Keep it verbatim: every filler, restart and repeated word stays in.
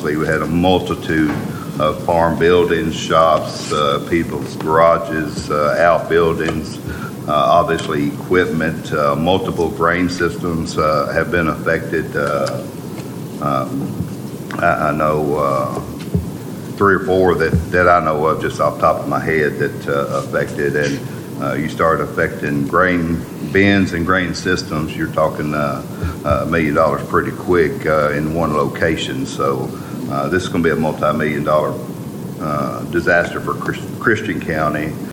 obviously we had a multitude of farm buildings, shops, uh, people's garages, uh, outbuildings, uh, obviously equipment, uh, multiple grain systems uh, have been affected. Uh, um, I, I know uh, three or four that, that I know of just off the top of my head that uh, affected, and uh, you start affecting grain bins and grain systems, you're talking uh, a million dollars pretty quick uh, in one location. So uh, this is going to be a multi-million dollar uh, disaster for Chris, Christian County.